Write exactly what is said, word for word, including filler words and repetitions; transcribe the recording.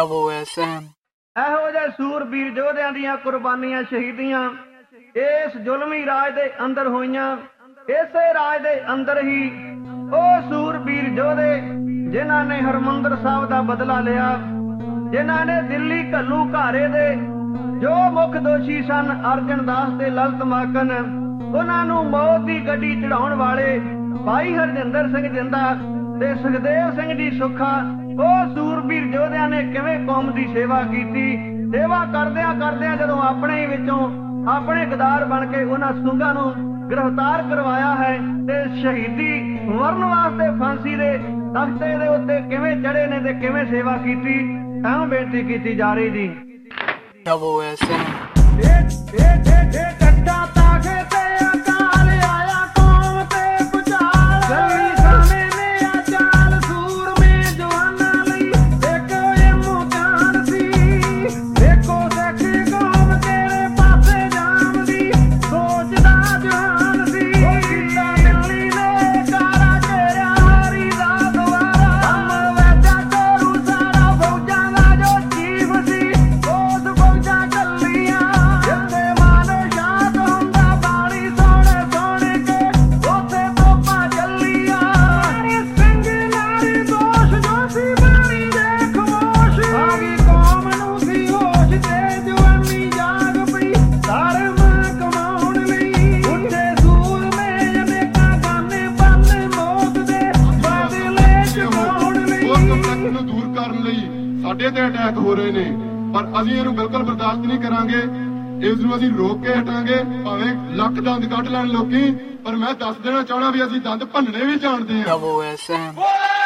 ਇਹੋ ਜਿਹੇ ਸੂਰਬੀਰ ਯੋਧਿਆਂ ਦੀਆਂ ਕੁਰਬਾਨੀਆਂ ਸ਼ਹੀਦੀਆਂ ਇਸ ਜ਼ੁਲਮੀ ਰਾਜ ਦੇ ਅੰਦਰ ਹੋਈਆਂ। ਇਸੇ ਰਾਜ ਦੇ ਅੰਦਰ ਹੀ ਉਹ ਸੂਰਬੀਰ ਯੋਧੇ ਜਿਨ੍ਹਾਂ ਨੇ ਹਰਮੰਦਰ ਸਾਹਿਬ ਦਾ ਬਦਲਾ ਲਿਆ, ਜਿਨ੍ਹਾਂ ਨੇ ਦਿੱਲੀ ਘੱਲੂ ਘਾਰੇ ਦੇ ਜੋ ਮੁੱਖ ਦੋਸ਼ੀ ਸਨ ਅਰਜਨ ਦਾਸ ਤੇ ਲਲਿਤ ਮਾਕਨ, ਉਹਨਾਂ ਨੂੰ ਮੌਤ ਦੀ ਗੱਡੀ ਚੜਾਉਣ ਵਾਲੇ ਭਾਈ ਹਰਜਿੰਦਰ ਸਿੰਘ ਜਿੰਦਾ ਤੇ ਸੁਖਦੇਵ ਸਿੰਘ ਜੀ ਸੁੱਖਾ, ਉਹ ਸੂਰਬੀਰ ਯੋਧਿਆਂ ਨੇ ਕਿਵੇਂ ਕੌਮ ਦੀ ਸੇਵਾ ਕੀਤੀ। ਸੇਵਾ ਕਰਦਿਆਂ ਕਰਦਿਆਂ ਜਦੋਂ ਆਪਣੇ ਹੀ ਵਿੱਚੋਂ ਆਪਣੇ ਗਦਾਰ ਬਣ ਕੇ ਉਹਨਾਂ ਸਿੰਘਾਂ ਨੂੰ ਗ੍ਰਿਫਤਾਰ ਕਰਵਾਇਆ ਹੈ ਤੇ ਸ਼ਹੀਦੀ ਮਰਨ ਵਾਸਤੇ ਫਾਂਸੀ ਦੇ ਤਖਤੇ ਦੇ ਉੱਤੇ ਕਿਵੇਂ ਚੜੇ ਨੇ ਤੇ ਕਿਵੇਂ ਸੇਵਾ ਕੀਤੀ, ਤਾਂ ਬੇਨਤੀ ਕੀਤੀ ਜਾ ਰਹੀ ਜੀ। ਸਾਡੇ ਤੇ ਅਟੈਕ ਹੋ ਰਹੇ ਨੇ, ਪਰ ਅਸੀਂ ਇਹਨੂੰ ਬਿਲਕੁਲ ਬਰਦਾਸ਼ਤ ਨਹੀਂ ਕਰਾਂਗੇ। ਇਸ ਨੂੰ ਅਸੀਂ ਰੋਕ ਕੇ ਹਟਾਂਗੇ, ਭਾਵੇਂ ਲੱਖ ਦੰਦ ਕੱਢ ਲੈਣ ਲੋਕੀ, ਪਰ ਮੈਂ ਦੱਸ ਦੇਣਾ ਚਾਹਣਾ ਵੀ ਅਸੀਂ ਦੰਦ ਭੰਨਣੇ ਵੀ ਜਾਣਦੇ ਹਾਂ।